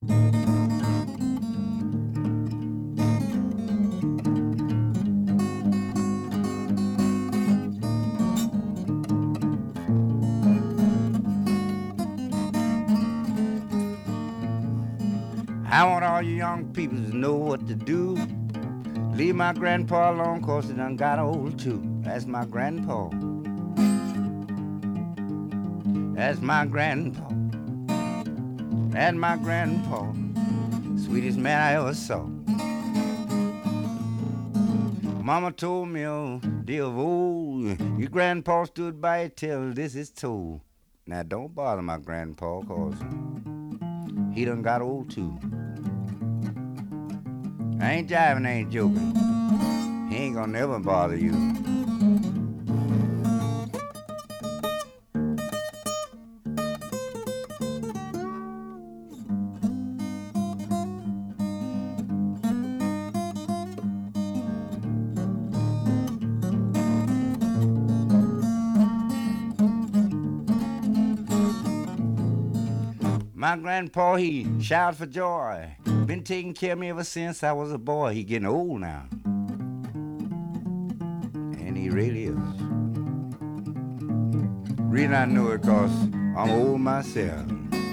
I want all you young people to know what to do. Leave my grandpa alone, 'cause he done got old too. That's my grandpa. That's my grandpa. That's my grandpa. Sweetest man I ever saw. Mama told me, oh, dear of old, your grandpa stood by till this is told. Now don't bother my grandpa, 'cause he done got old too. I ain't jiving, I ain't joking. He ain't gonna never bother you. My grandpa, he shouted for joy. Been taking care of me ever since I was a boy. He getting old now. And he really is. Reason I know it 'cause I'm old myself.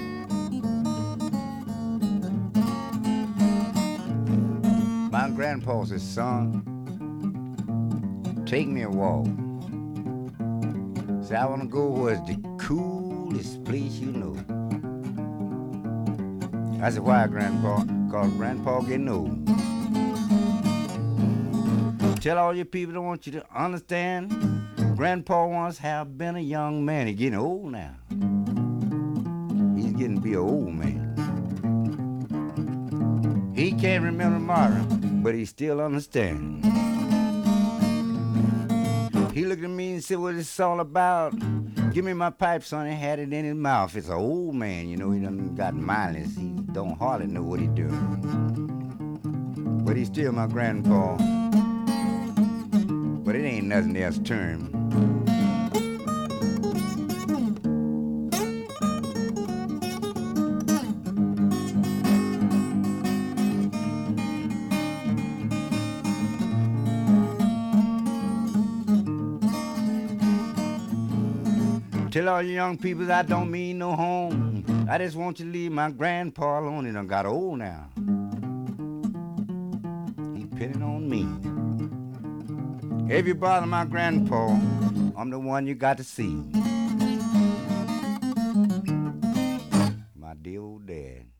My grandpa said, son, take me a walk. Say, I want to go where it's the coolest place you know. I said, why, Grandpa? 'Cause Grandpa getting old. Tell all your people that want you to understand, Grandpa once have been a young man. He's getting old now. He's getting to be an old man. He can't remember tomorrow, but he still understands. He looked at me and said, what is this all about? Give me my pipe, son. He had it in his mouth. It's an old man, you know. He done got mindless. He don't hardly know what he's doing. But he's still my grandpa. But it ain't nothing else to him. Tell all you young people I don't mean no harm. I just want you to leave my grandpa alone. He done got old now. He pinning on me. If you bother my grandpa, I'm the one you got to see. My dear old dad.